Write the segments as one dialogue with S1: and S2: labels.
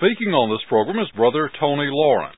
S1: Speaking on this program is Brother Tony Lawrence.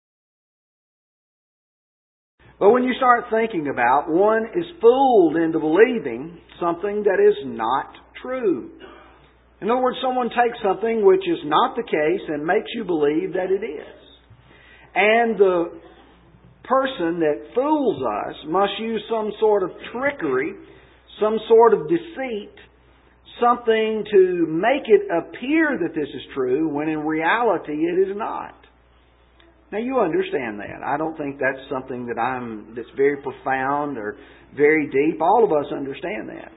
S2: But when you start thinking about, one is fooled into believing something that is not true. In other words, someone takes something which is not the case and makes you believe that it is. And the person that fools us must use some sort of trickery, some sort of deceit, something to make it appear that this is true when in reality it is not. Now you understand that. I don't think that's something that's very profound or very deep. All of us understand that.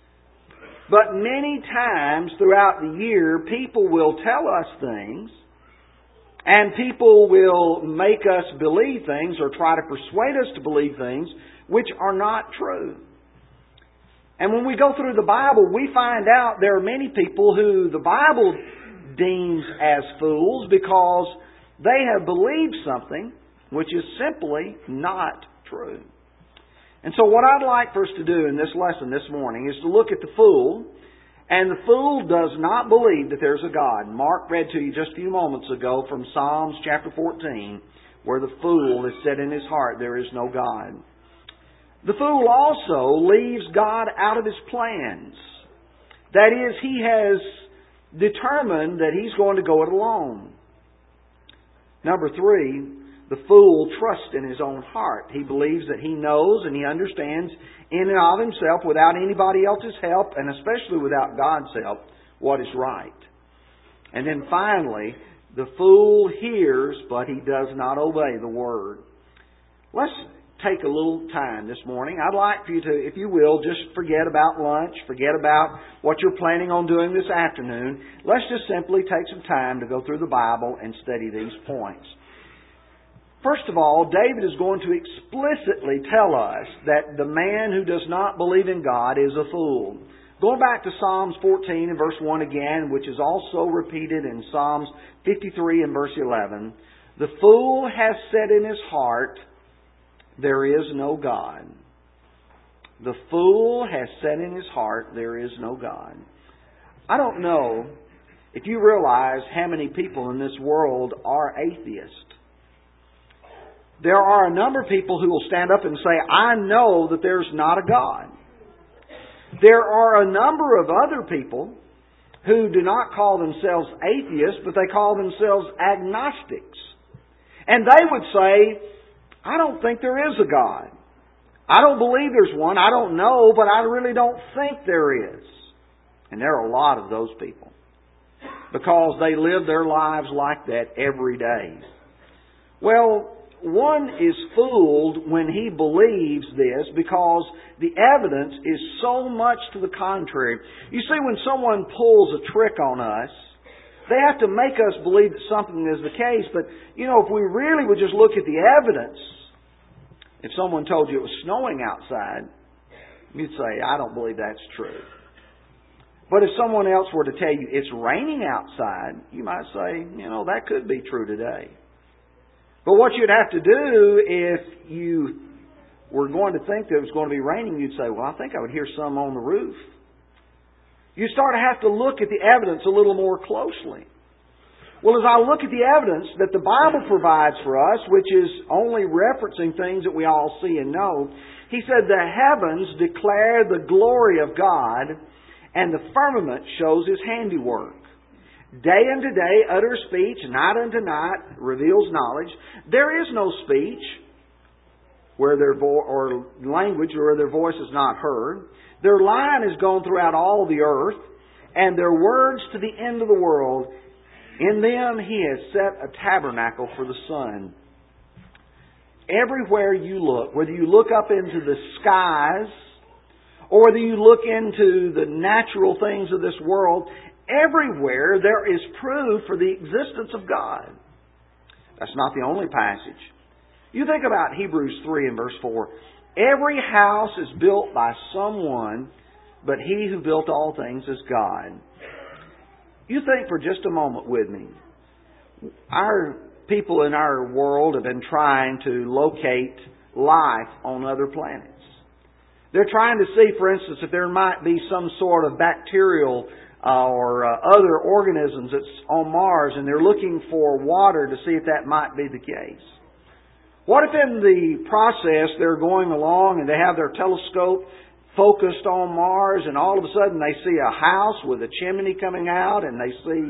S2: But many times throughout the year, people will tell us things, and people will make us believe things or try to persuade us to believe things which are not true. And when we go through the Bible, we find out there are many people who the Bible deems as fools because they have believed something which is simply not true. And so what I'd like for us to do in this lesson this morning is to look at the fool. And the fool does not believe that there's a God. Mark read to you just a few moments ago from Psalms chapter 14, where the fool has said in his heart, there is no God. The fool also leaves God out of his plans. That is, he has determined that he's going to go it alone. Number 3, the fool trusts in his own heart. He believes that he knows and he understands in and of himself, without anybody else's help, and especially without God's help, what is right. And then finally, the fool hears, but he does not obey the word. Let's take a little time this morning. I'd like for you to, if you will, just forget about lunch, forget about what you're planning on doing this afternoon. Let's just simply take some time to go through the Bible and study these points. First of all, David is going to explicitly tell us that the man who does not believe in God is a fool. Going back to Psalms 14 and verse 1 again, which is also repeated in Psalms 53 and verse 11, the fool has said in his heart, there is no God. The fool has said in his heart, there is no God. I don't know if you realize how many people in this world are atheists. There are a number of people who will stand up and say, I know that there's not a God. There are a number of other people who do not call themselves atheists, but they call themselves agnostics. And they would say, I don't think there is a God. I don't believe there's one. I don't know, but I really don't think there is. And there are a lot of those people because they live their lives like that every day. Well, one is fooled when he believes this because the evidence is so much to the contrary. You see, when someone pulls a trick on us, they have to make us believe that something is the case. But, you know, if we really would just look at the evidence, if someone told you it was snowing outside, you'd say, I don't believe that's true. But if someone else were to tell you it's raining outside, you might say, you know, that could be true today. But what you'd have to do if you were going to think that it was going to be raining, you'd say, well, I think I would hear some on the roof. You start to have to look at the evidence a little more closely. Well, as I look at the evidence that the Bible provides for us, which is only referencing things that we all see and know, he said, the heavens declare the glory of God, and the firmament shows His handiwork. Day unto day utters speech, night unto night reveals knowledge. There is no speech where or language where their voice is not heard. Their line is gone throughout all the earth, and their words to the end of the world. In them He has set a tabernacle for the sun. Everywhere you look, whether you look up into the skies or whether you look into the natural things of this world, everywhere there is proof for the existence of God. That's not the only passage. You think about Hebrews 3 and verse 4. Every house is built by someone, but He who built all things is God. You think for just a moment with me. Our people in our world have been trying to locate life on other planets. They're trying to see, for instance, if there might be some sort of bacterial or other organisms that's on Mars, and they're looking for water to see if that might be the case. What if in the process they're going along and they have their telescope focused on Mars, and all of a sudden they see a house with a chimney coming out, and they see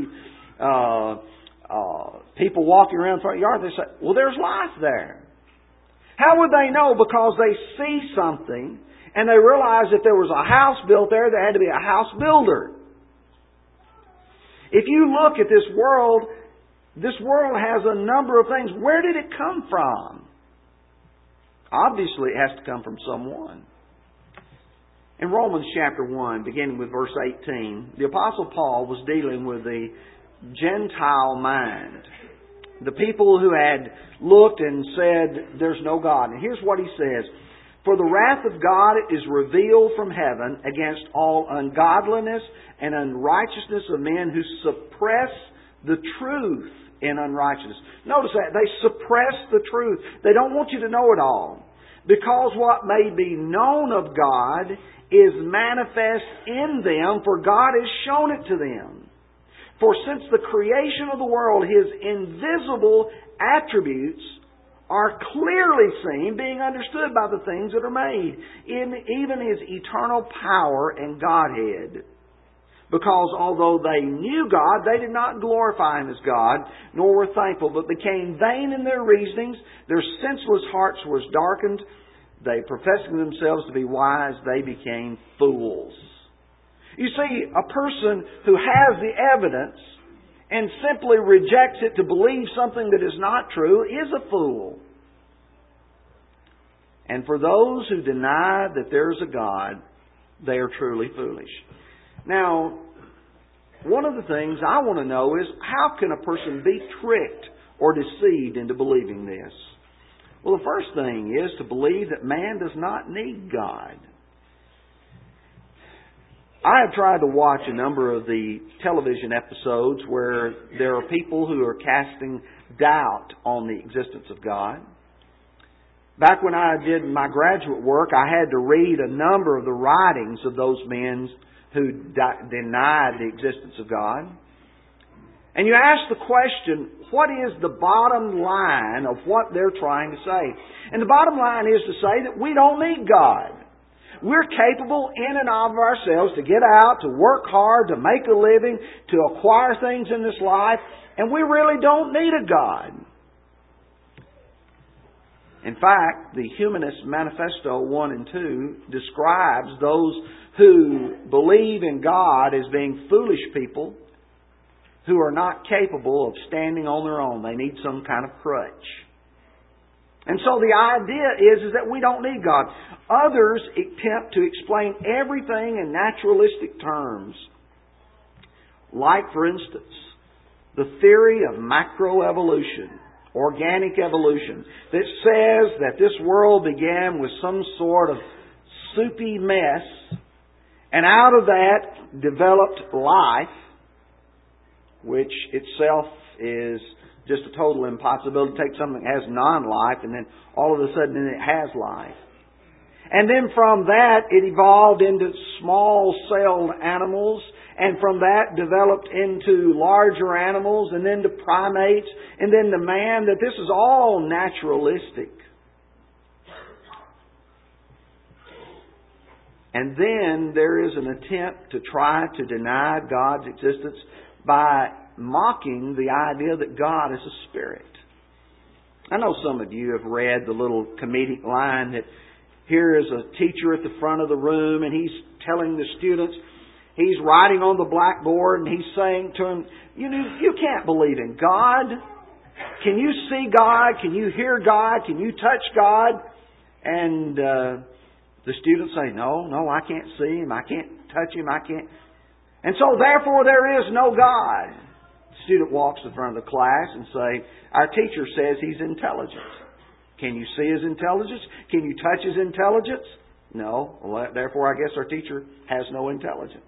S2: people walking around the front yard? They say, well, there's life there. How would they know? Because they see something, and they realize if there was a house built there had to be a house builder. If you look at this world has a number of things. Where did it come from? Obviously, it has to come from someone. In Romans chapter 1, beginning with verse 18, the Apostle Paul was dealing with the Gentile mind. The people who had looked and said, there's no God. And here's what he says. For the wrath of God is revealed from heaven against all ungodliness and unrighteousness of men who suppress the truth in unrighteousness. Notice that. They suppress the truth. They don't want you to know it all. Because what may be known of God is manifest in them, for God has shown it to them. For since the creation of the world, His invisible attributes are clearly seen, being understood by the things that are made, even His eternal power and Godhead. Because although they knew God, they did not glorify Him as God, nor were thankful, but became vain in their reasonings. Their senseless hearts were darkened. They, professing themselves to be wise, they became fools. You see, a person who has the evidence and simply rejects it to believe something that is not true is a fool. And for those who deny that there is a God, they are truly foolish. Now, one of the things I want to know is, how can a person be tricked or deceived into believing this? Well, the first thing is to believe that man does not need God. I have tried to watch a number of the television episodes where there are people who are casting doubt on the existence of God. Back when I did my graduate work, I had to read a number of the writings of those men who denied the existence of God. And you ask the question, what is the bottom line of what they're trying to say? And the bottom line is to say that we don't need God. We're capable in and of ourselves to get out, to work hard, to make a living, to acquire things in this life, and we really don't need a God. In fact, the Humanist Manifesto 1 and 2 describes those who believe in God as being foolish people who are not capable of standing on their own. They need some kind of crutch. And so the idea is that we don't need God. Others attempt to explain everything in naturalistic terms. Like, for instance, the theory of macroevolution, organic evolution, that says that this world began with some sort of soupy mess, and out of that developed life, which itself is just a total impossibility. Take something that has non-life and then all of a sudden it has life. And then from that it evolved into small-celled animals, and from that developed into larger animals, and then to primates, and then to man. That this is all naturalistic. And then there is an attempt to try to deny God's existence by mocking the idea that God is a spirit. I know some of you have read the little comedic line that here is a teacher at the front of the room, and he's telling the students, he's writing on the blackboard, and he's saying to them, you can't believe in God. Can you see God? Can you hear God? Can you touch God? And the students say, no, I can't see Him. I can't touch Him. I can't. And so therefore there is no God. The student walks to the front of the class and say, our teacher says He's intelligent. Can you see His intelligence? Can you touch His intelligence? No. Well, therefore I guess our teacher has no intelligence.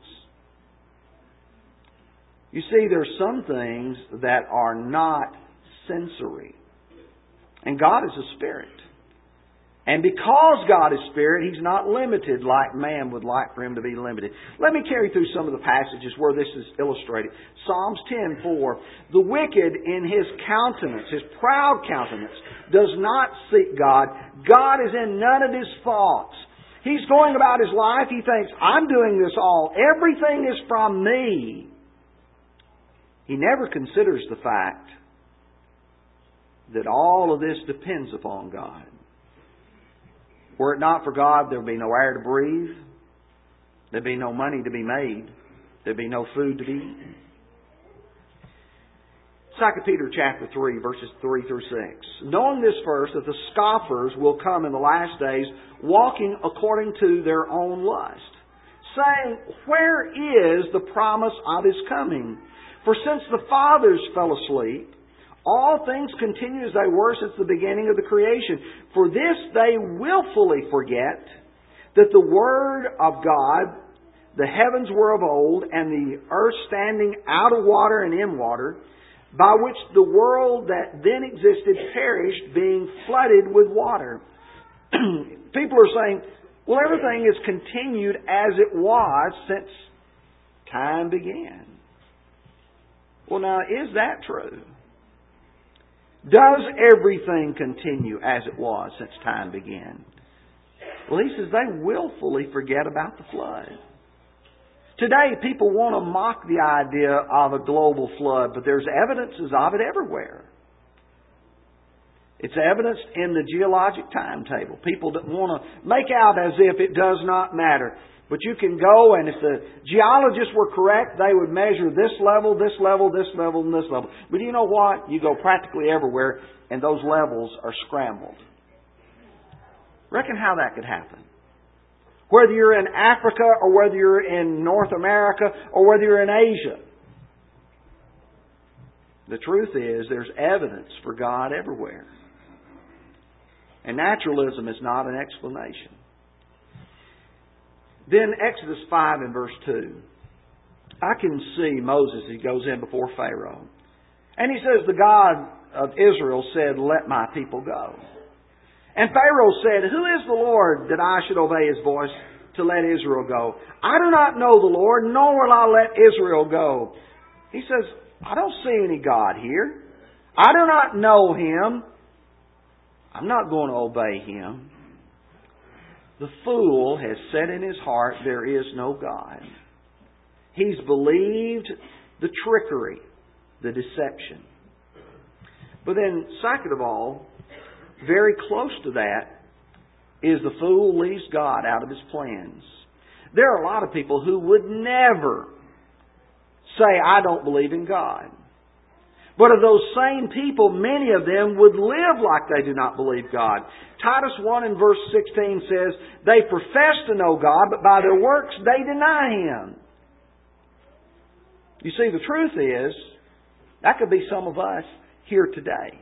S2: You see, there are some things that are not sensory. And God is a spirit. And because God is Spirit, He's not limited like man would like for Him to be limited. Let me carry through some of the passages where this is illustrated. Psalms 10:4. The wicked in his countenance, his proud countenance, does not seek God. God is in none of his thoughts. He's going about his life. He thinks, I'm doing this all. Everything is from me. He never considers the fact that all of this depends upon God. Were it not for God, there would be no air to breathe. There'd be no money to be made. There'd be no food to be eaten. 2 Peter chapter 3, verses 3 through 6. Knowing this first, that the scoffers will come in the last days, walking according to their own lust, saying, where is the promise of His coming? For since the fathers fell asleep, all things continue as they were since the beginning of the creation. For this they willfully forget that the Word of God, the heavens were of old, and the earth standing out of water and in water, by which the world that then existed perished, being flooded with water. People are saying, well, everything has continued as it was since time began. Well, now, is that true? Does everything continue as it was since time began? Well, he says they willfully forget about the flood. Today, people want to mock the idea of a global flood, but there's evidences of it everywhere. It's evidenced in the geologic timetable. People that want to make out as if it does not matter. But you can go, and if the geologists were correct, they would measure this level, this level, this level, and this level. But you know what? You go practically everywhere, and those levels are scrambled. Reckon how that could happen. Whether you're in Africa, or whether you're in North America, or whether you're in Asia. The truth is, there's evidence for God everywhere. And naturalism is not an explanation. Then Exodus 5 and verse 2. I can see Moses, he goes in before Pharaoh. And he says, the God of Israel said, let my people go. And Pharaoh said, who is the Lord that I should obey His voice to let Israel go? I do not know the Lord, nor will I let Israel go. He says, I don't see any God here. I do not know Him. I'm not going to obey Him. The fool has said in his heart, there is no God. He's believed the trickery, the deception. But then, second of all, very close to that is the fool leaves God out of his plans. There are a lot of people who would never say, I don't believe in God. But of those same people, many of them would live like they do not believe God. Titus 1 and verse 16 says, they profess to know God, but by their works they deny Him. You see, the truth is, that could be some of us here today.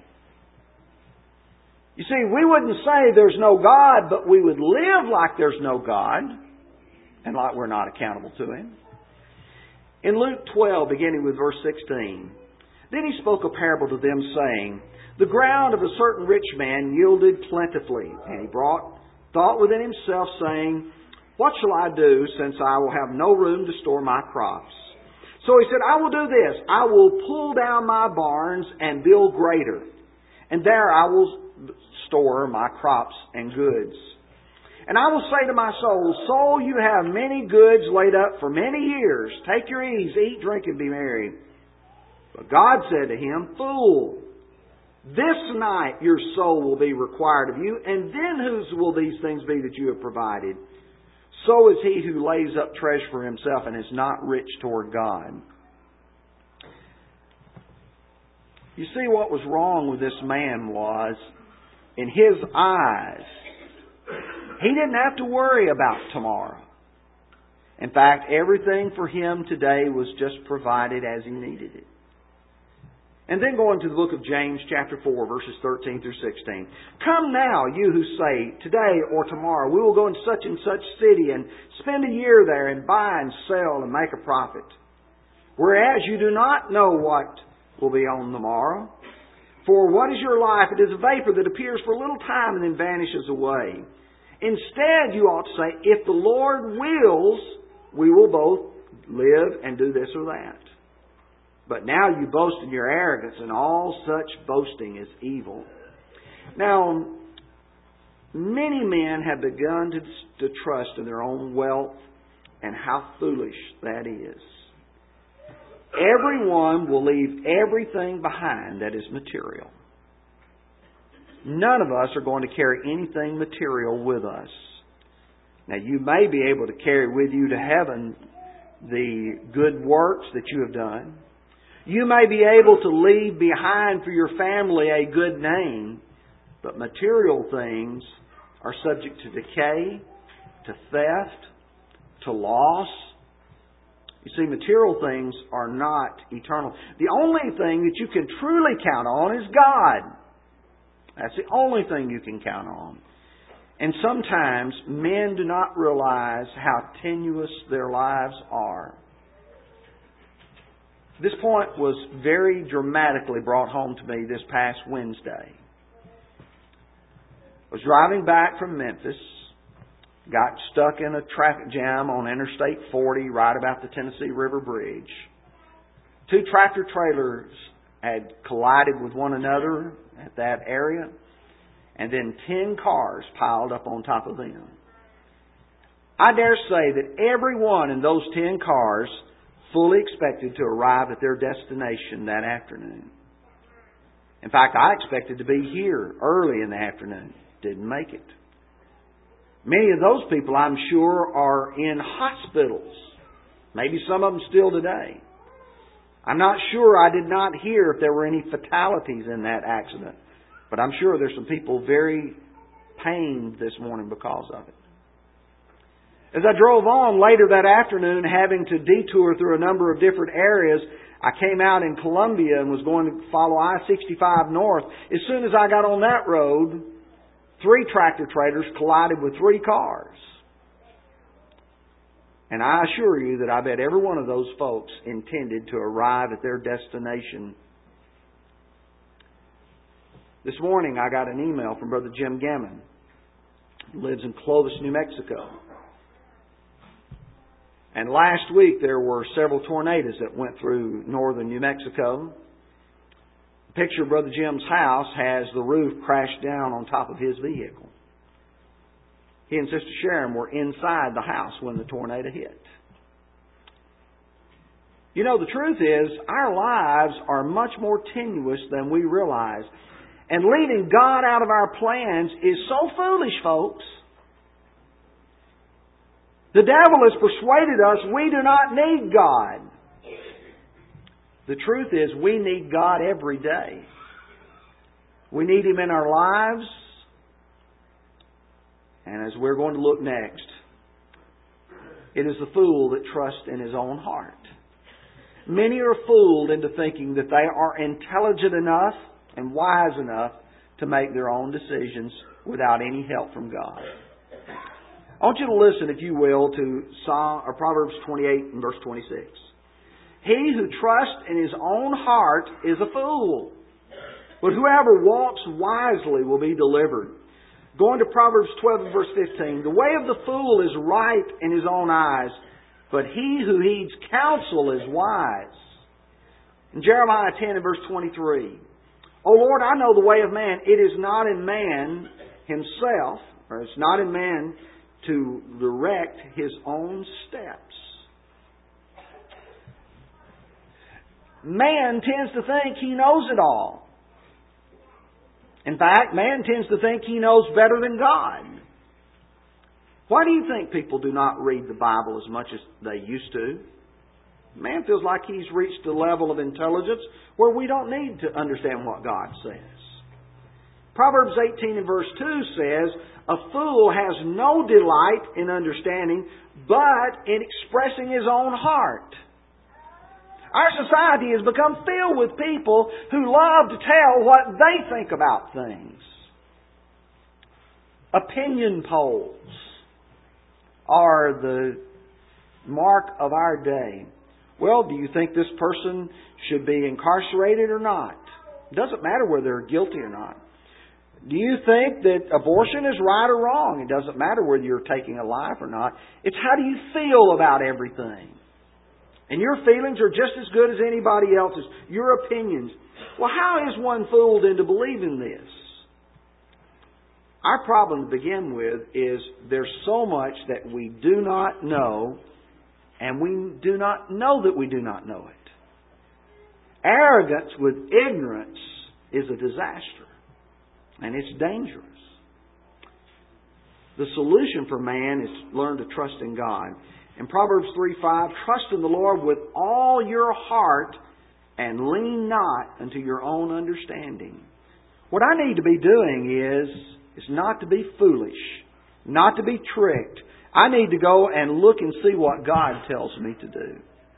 S2: You see, we wouldn't say there's no God, but we would live like there's no God, and like we're not accountable to Him. In Luke 12, beginning with verse 16, then He spoke a parable to them, saying, the ground of a certain rich man yielded plentifully. And he thought within himself, saying, what shall I do, since I will have no room to store my crops? So he said, I will do this. I will pull down my barns and build greater. And there I will store my crops and goods. And I will say to my soul, soul, you have many goods laid up for many years. Take your ease, eat, drink, and be merry. But God said to him, fool, this night your soul will be required of you, and then whose will these things be that you have provided? So is he who lays up treasure for himself and is not rich toward God. You see, what was wrong with this man was, in his eyes, he didn't have to worry about tomorrow. In fact, everything for him today was just provided as he needed it. And then going to the book of James chapter 4, verses 13 through 16. Come now, you who say, today or tomorrow we will go into such and such city and spend a year there and buy and sell and make a profit. Whereas you do not know what will be on the morrow. For what is your life? It is a vapor that appears for a little time and then vanishes away. Instead, you ought to say, if the Lord wills, we will both live and do this or that. But now you boast in your arrogance, and all such boasting is evil. Now, many men have begun to trust in their own wealth, and how foolish that is. Everyone will leave everything behind that is material. None of us are going to carry anything material with us. Now, you may be able to carry with you to heaven the good works that you have done. You may be able to leave behind for your family a good name, but material things are subject to decay, to theft, to loss. You see, material things are not eternal. The only thing that you can truly count on is God. That's the only thing you can count on. And sometimes men do not realize how tenuous their lives are. This point was very dramatically brought home to me this past Wednesday. I was driving back from Memphis, got stuck in a traffic jam on Interstate 40 right about the Tennessee River Bridge. 2 tractor trailers had collided with one another at that area, and then 10 cars piled up on top of them. I dare say that everyone in those 10 cars fully expected to arrive at their destination that afternoon. In fact, I expected to be here early in the afternoon. Didn't make it. Many of those people, I'm sure, are in hospitals. Maybe some of them still today. I'm not sure. I did not hear if there were any fatalities in that accident. But I'm sure there's some people very pained this morning because of it. As I drove on later that afternoon, having to detour through a number of different areas, I came out in Columbia and was going to follow I-65 north. As soon as I got on that road, 3 tractor trailers collided with 3 cars. And I assure you that I bet every one of those folks intended to arrive at their destination. This morning I got an email from Brother Jim Gammon, who lives in Clovis, New Mexico. And last week there were several tornadoes that went through northern New Mexico. The picture of Brother Jim's house has the roof crashed down on top of his vehicle. He and Sister Sharon were inside the house when the tornado hit. You know, the truth is, our lives are much more tenuous than we realize. And leaving God out of our plans is so foolish, folks. The devil has persuaded us we do not need God. The truth is, we need God every day. We need Him in our lives. And as we're going to look next, it is the fool that trusts in his own heart. Many are fooled into thinking that they are intelligent enough and wise enough to make their own decisions without any help from God. I want you to listen, if you will, to Proverbs 28 and verse 26. He who trusts in his own heart is a fool, but whoever walks wisely will be delivered. Going to Proverbs 12 and verse 15. The way of the fool is right in his own eyes, but he who heeds counsel is wise. In Jeremiah 10 and verse 23. O Lord, I know the way of man. It is not in man himself, or it's not in man to direct his own steps. Man tends to think he knows it all. In fact, man tends to think he knows better than God. Why do you think people do not read the Bible as much as they used to? Man feels like he's reached a level of intelligence where we don't need to understand what God says. Proverbs 18 and verse 2 says, a fool has no delight in understanding, but in expressing his own heart. Our society has become filled with people who love to tell what they think about things. Opinion polls are the mark of our day. Well, do you think this person should be incarcerated or not? It doesn't matter whether they're guilty or not. Do you think that abortion is right or wrong? It doesn't matter whether you're taking a life or not. It's how do you feel about everything? And your feelings are just as good as anybody else's. Your opinions. Well, how is one fooled into believing this? Our problem to begin with is there's so much that we do not know, and we do not know that we do not know it. Arrogance with ignorance is a disaster, and it's dangerous. The solution for man is to learn to trust in God. In Proverbs 3:5, trust in the Lord with all your heart and lean not unto your own understanding. What I need to be doing is not to be foolish, not to be tricked. I need to go and look and see what God tells me to do.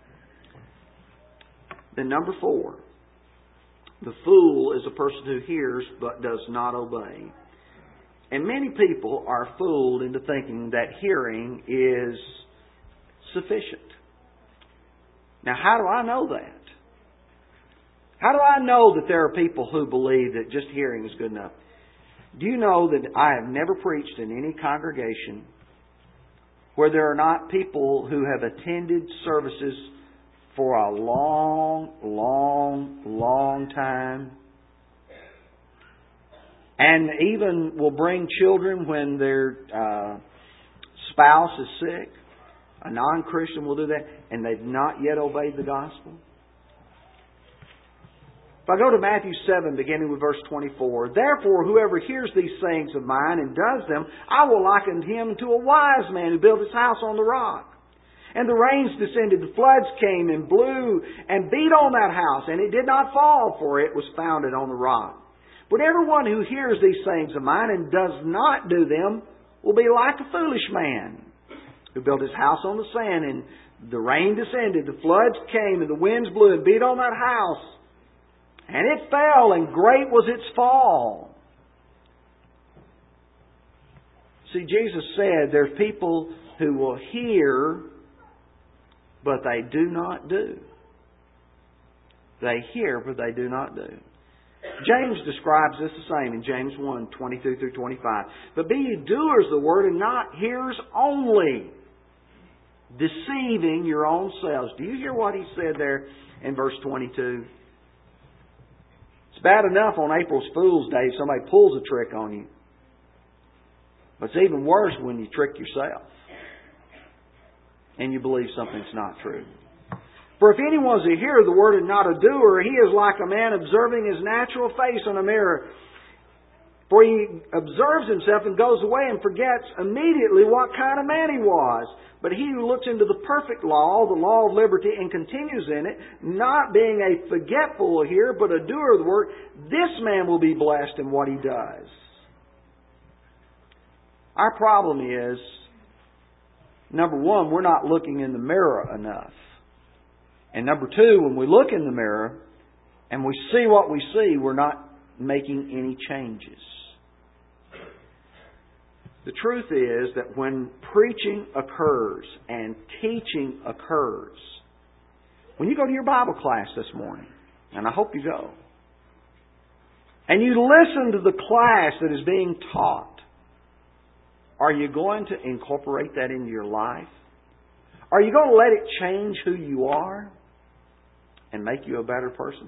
S2: Then number 4, the fool is a person who hears but does not obey. And many people are fooled into thinking that hearing is sufficient. Now, how do I know that? How do I know that there are people who believe that just hearing is good enough? Do you know that I have never preached in any congregation where there are not people who have attended services for a long, long, long time, and even will bring children when their spouse is sick? A non-Christian will do that, and they've not yet obeyed the gospel. If I go to Matthew 7, beginning with verse 24, therefore, whoever hears these sayings of mine and does them, I will liken him to a wise man who built his house on the rock. And the rains descended, the floods came and blew and beat on that house, and it did not fall, for it was founded on the rock. But everyone who hears these sayings of mine and does not do them will be like a foolish man who built his house on the sand, and the rain descended, the floods came, and the winds blew and beat on that house. And it fell, and great was its fall. See, Jesus said there's people who will hear, but they do not do. They hear, but they do not do. James describes this the same in James 1, 22 through 25. But be ye doers of the word and not hearers only, deceiving your own selves. Do you hear what he said there in verse 22? It's bad enough on April's Fool's Day if somebody pulls a trick on you. But it's even worse when you trick yourself and you believe something's not true. For if anyone is a hearer of the word and not a doer, he is like a man observing his natural face in a mirror. For he observes himself and goes away and forgets immediately what kind of man he was. But he who looks into the perfect law, the law of liberty, and continues in it, not being a forgetful hearer, but a doer of the word, this man will be blessed in what he does. Our problem is, number one, we're not looking in the mirror enough. And number two, when we look in the mirror and we see what we see, we're not making any changes. The truth is that when preaching occurs and teaching occurs, when you go to your Bible class this morning, and I hope you go, and you listen to the class that is being taught, are you going to incorporate that into your life? Are you going to let it change who you are and make you a better person?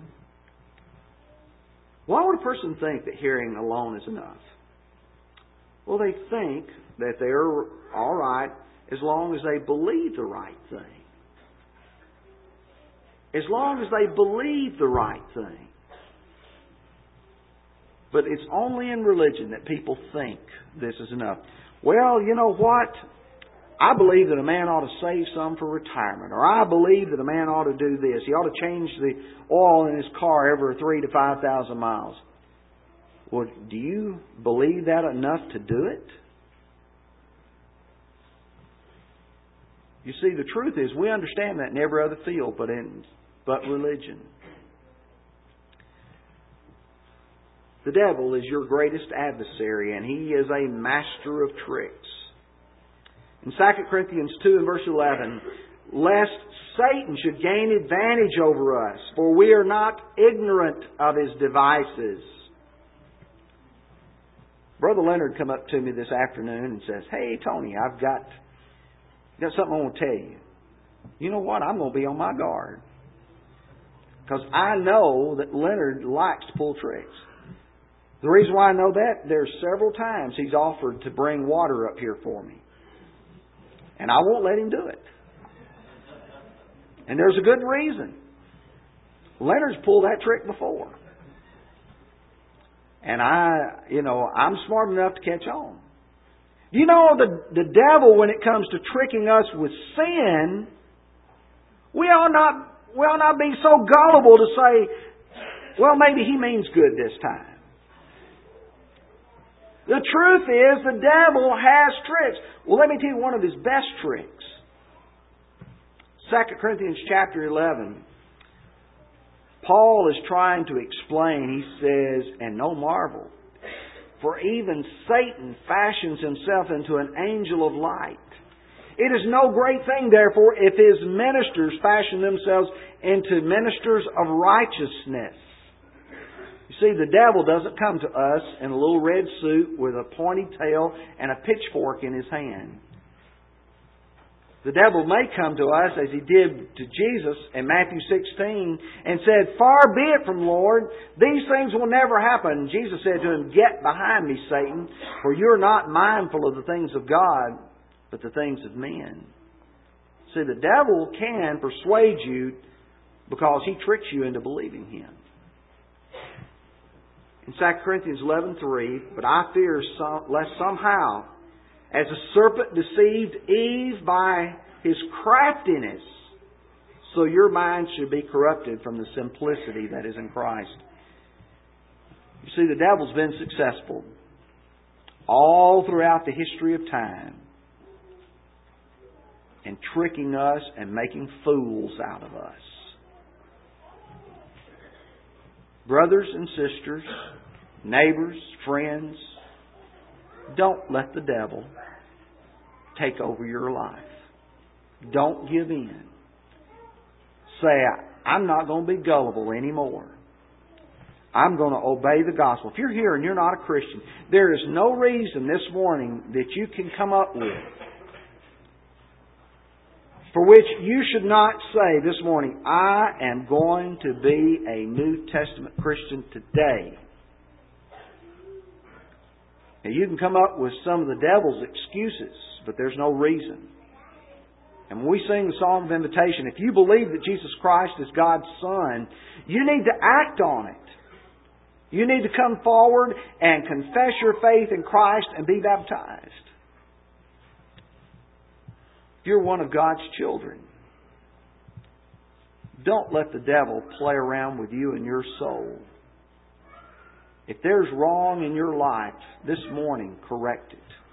S2: Why would a person think that hearing alone is enough? Well, they think that they're all right as long as they believe the right thing. As long as they believe the right thing. But it's only in religion that people think this is enough. Well, you know what? I believe that a man ought to save some for retirement. Or I believe that a man ought to do this. He ought to change the oil in his car every 3,000 to 5,000 miles. Well, do you believe that enough to do it? You see, the truth is we understand that in every other field but religion. The devil is your greatest adversary, and he is a master of tricks. In 2 Corinthians 2 and verse 11, lest Satan should gain advantage over us, for we are not ignorant of his devices. Brother Leonard come up to me this afternoon and says, "Hey, Tony, I've got something I want to tell you. You know what? I'm going to be on my guard. Because I know that Leonard likes to pull tricks. The reason why I know that, there's several times he's offered to bring water up here for me. And I won't let him do it. And there's a good reason. Leonard's pulled that trick before. And I'm smart enough to catch on. You know, the devil, when it comes to tricking us with sin, we ought not be so gullible to say, well, maybe he means good this time. The truth is, the devil has tricks. Well, let me tell you one of his best tricks. 2 Corinthians chapter 11. Paul is trying to explain, he says, and no marvel, for even Satan fashions himself into an angel of light. It is no great thing, therefore, if his ministers fashion themselves into ministers of righteousness. You see, the devil doesn't come to us in a little red suit with a pointy tail and a pitchfork in his hand. The devil may come to us as he did to Jesus in Matthew 16 and said, "Far be it from Lord, these things will never happen." Jesus said to him, "Get behind me, Satan, for you're not mindful of the things of God, but the things of men." See, the devil can persuade you because he tricks you into believing him. In 2 Corinthians 11:3, "But I fear lest somehow, as the serpent deceived Eve by his craftiness, so your minds should be corrupted from the simplicity that is in Christ." You see, the devil's been successful all throughout the history of time in tricking us and making fools out of us. Brothers and sisters, neighbors, friends, don't let the devil take over your life. Don't give in. Say, "I'm not going to be gullible anymore. I'm going to obey the gospel." If you're here and you're not a Christian, there is no reason this morning that you can come up with for which you should not say this morning, "I am going to be a New Testament Christian today." Now, you can come up with some of the devil's excuses, but there's no reason. And when we sing the song of invitation, if you believe that Jesus Christ is God's Son, you need to act on it. You need to come forward and confess your faith in Christ and be baptized. If you're one of God's children, don't let the devil play around with you and your soul. If there's wrong in your life this morning, correct it.